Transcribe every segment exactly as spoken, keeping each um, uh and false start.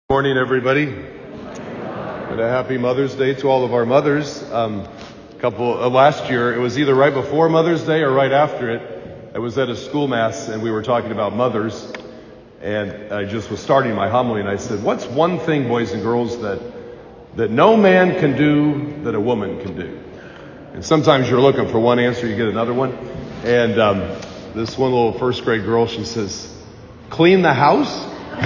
Good morning, everybody, and a happy Mother's Day to all of our mothers. Um, a couple uh, last year, it was either right before Mother's Day or right after it. I was at a school mass, and we were talking about mothers, and I just was starting my homily, and I said, "What's one thing, boys and girls, that that no man can do that a woman can do?" And sometimes you're looking for one answer, you get another one. And um, this one little first grade girl, she says, "Clean the house."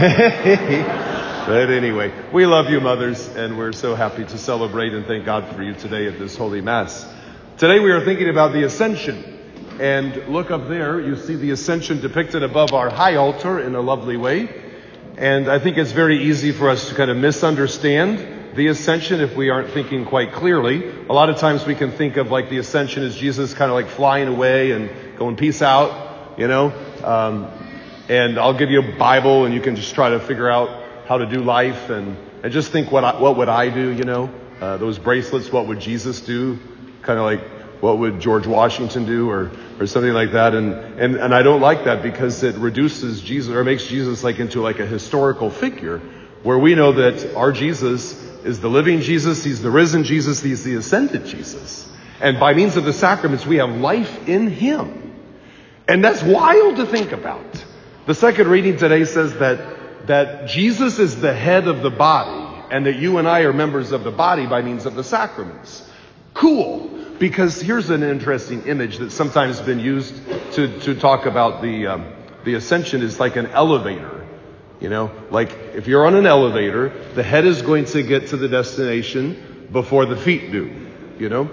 But anyway, we love you, mothers, and we're so happy to celebrate and thank God for you today at this Holy Mass. Today we are thinking about the Ascension. And look up there, you see the Ascension depicted above our high altar in a lovely way. And I think it's very easy for us to kind of misunderstand the Ascension if we aren't thinking quite clearly. A lot of times we can think of like the Ascension as Jesus kind of like flying away and going peace out, you know. Um, and I'll give you a Bible and you can just try to figure out how to do life, and, and just think what I, what would I do, you know, uh, those bracelets, what would Jesus do? Kind of like, what would George Washington do, or, or something like that. And, and, and I don't like that because it reduces Jesus, or makes Jesus like into like a historical figure, where we know that our Jesus is the living Jesus, he's the risen Jesus, he's the ascended Jesus. And by means of the sacraments, we have life in him. And that's wild to think about. The second reading today says that that Jesus is the head of the body, and that you and I are members of the body by means of the sacraments. Cool. Because here's an interesting image that's sometimes been used to, to talk about the, um, the Ascension is like an elevator. You know, like if you're on an elevator, the head is going to get to the destination before the feet do, you know.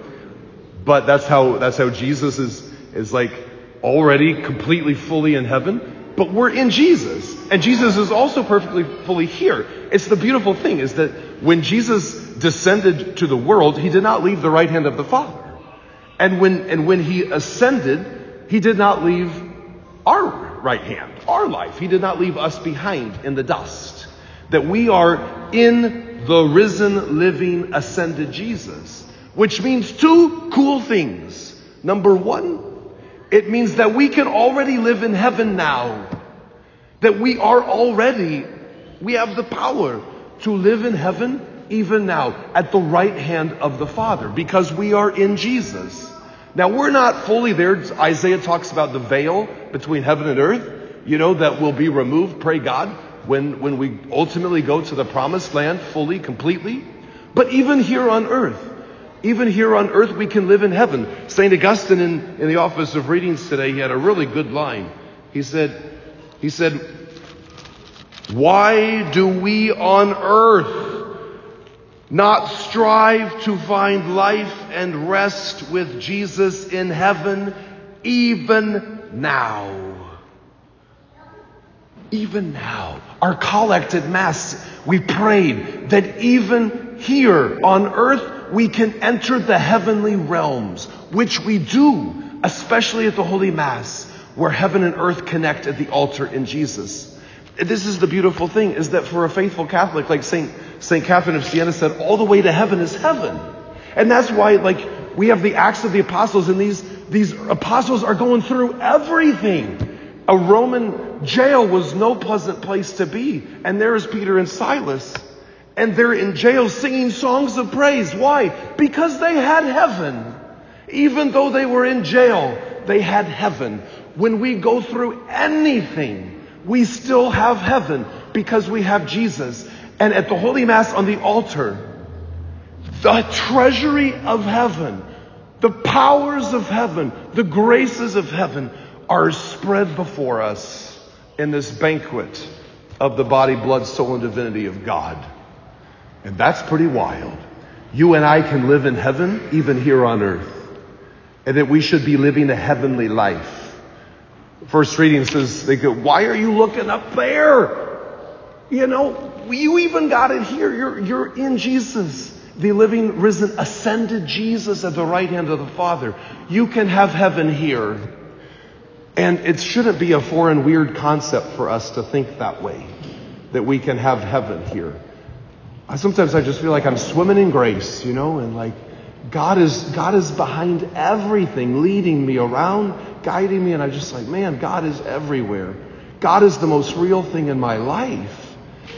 But that's how, that's how Jesus is, is like already completely fully in heaven. But we're in Jesus, and Jesus is also perfectly fully here. It's the beautiful thing is that when Jesus descended to the world, he did not leave the right hand of the Father. And when and when he ascended, he did not leave our right hand, our life. He did not leave us behind in the dust. That we are in the risen, living, ascended Jesus. Which means two cool things. Number one, it means that we can already live in heaven now. That we are already, we have the power to live in heaven even now at the right hand of the Father because we are in Jesus. Now we're not fully there. Isaiah talks about the veil between heaven and earth, you know, that will be removed, pray God, when, when we ultimately go to the promised land fully, completely. But even here on earth, Even here on earth, we can live in heaven. Saint Augustine in, in the Office of Readings today, he had a really good line. He said, he said, "Why do we on earth not strive to find life and rest with Jesus in heaven even now?" Even now. Our collect at Mass, we prayed that even here on earth, we can enter the heavenly realms, which we do, especially at the Holy Mass, where heaven and earth connect at the altar in Jesus. This is the beautiful thing, is that for a faithful Catholic, like Saint Saint Catherine of Siena said, all the way to heaven is heaven. And that's why, like, we have the Acts of the Apostles, and these, these apostles are going through everything. A Roman jail was no pleasant place to be. And there is Peter and Silas. And they're in jail singing songs of praise. Why? Because they had heaven. Even though they were in jail, they had heaven. When we go through anything, we still have heaven because we have Jesus. And at the Holy Mass on the altar, the treasury of heaven, the powers of heaven, the graces of heaven are spread before us in this banquet of the body, blood, soul, and divinity of God. And that's pretty wild. You and I can live in heaven, even here on earth. And that we should be living a heavenly life. First reading says, they go, "Why are you looking up there? You know, you even got it here. You're, you're in Jesus. The living, risen, ascended Jesus at the right hand of the Father. You can have heaven here." And it shouldn't be a foreign, weird concept for us to think that way. That we can have heaven here. I, sometimes I just feel like I'm swimming in grace, you know, and like God is God is behind everything, leading me around, guiding me, and I'm just like, man, God is everywhere. God is the most real thing in my life.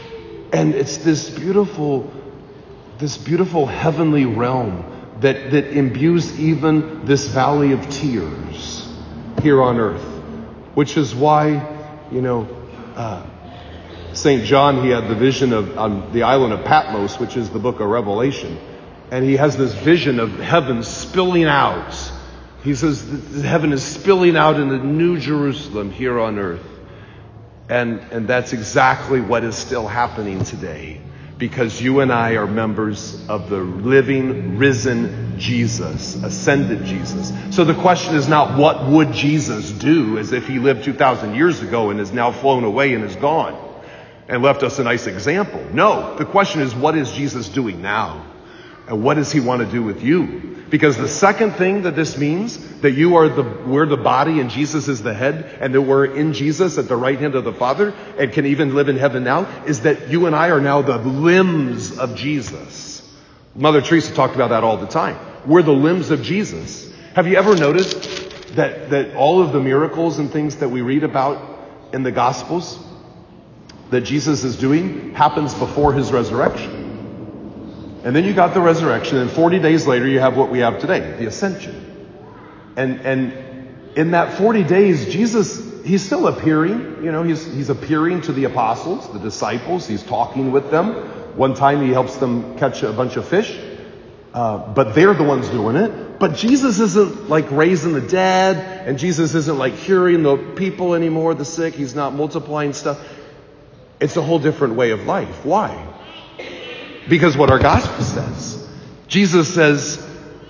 And it's this beautiful, this beautiful heavenly realm that, that imbues even this valley of tears here on earth, which is why, you know, uh, Saint John, he had the vision of on the island of Patmos, which is the book of Revelation. And he has this vision of heaven spilling out. He says heaven is spilling out in the New Jerusalem here on earth. And, and that's exactly what is still happening today, because you and I are members of the living, risen Jesus, ascended Jesus. So the question is not what would Jesus do, as if he lived two thousand years ago and is now flown away and is gone and left us a nice example. No, the question is, what is Jesus doing now? And what does he want to do with you? Because the second thing that this means, that you are the, we're the body and Jesus is the head, and that we're in Jesus at the right hand of the Father and can even live in heaven now, is that you and I are now the limbs of Jesus. Mother Teresa talked about that all the time. We're the limbs of Jesus. Have you ever noticed that, that all of the miracles and things that we read about in the Gospels that Jesus is doing happens before his resurrection? And then you got the resurrection, and forty days later you have what we have today, the ascension. And and in that forty days, Jesus, he's still appearing. You know, he's he's appearing to the apostles, the disciples. He's talking with them. One time he helps them catch a bunch of fish. Uh, but they're the ones doing it. But Jesus isn't like raising the dead, and Jesus isn't like curing the people anymore, the sick. He's not multiplying stuff. It's a whole different way of life. Why? Because what our gospel says. Jesus says,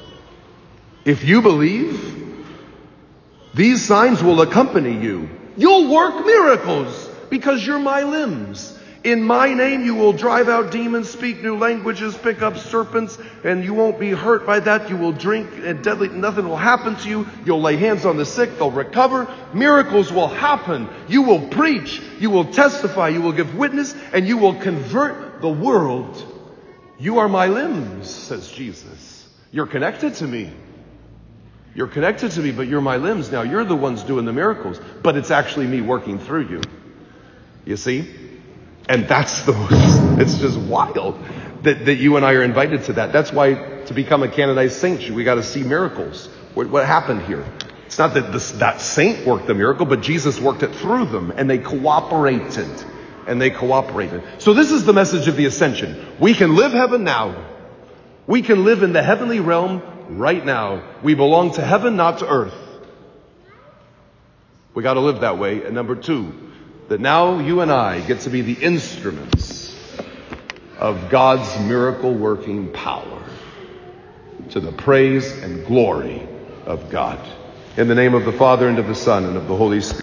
if you believe, these signs will accompany you. You'll work miracles because you're my limbs. In my name you will drive out demons, speak new languages, pick up serpents, and you won't be hurt by that. You will drink and deadly, nothing will happen to you. You'll lay hands on the sick, they'll recover. Miracles will happen. You will preach, you will testify, you will give witness, and you will convert the world. You are my limbs, says Jesus. You're connected to me. You're connected to me, but you're my limbs. Now, you're the ones doing the miracles, but it's actually me working through you. You see? And that's the most, it's just wild that, that you and I are invited to that. That's why to become a canonized saint, we got to see miracles. What, what happened here? It's not that this, that saint worked the miracle, but Jesus worked it through them, and they cooperated. And they cooperated. So this is the message of the ascension. We can live heaven now. We can live in the heavenly realm right now. We belong to heaven, not to earth. We got to live that way. And number two, that now you and I get to be the instruments of God's miracle working power to the praise and glory of God. In the name of the Father, and of the Son, and of the Holy Spirit.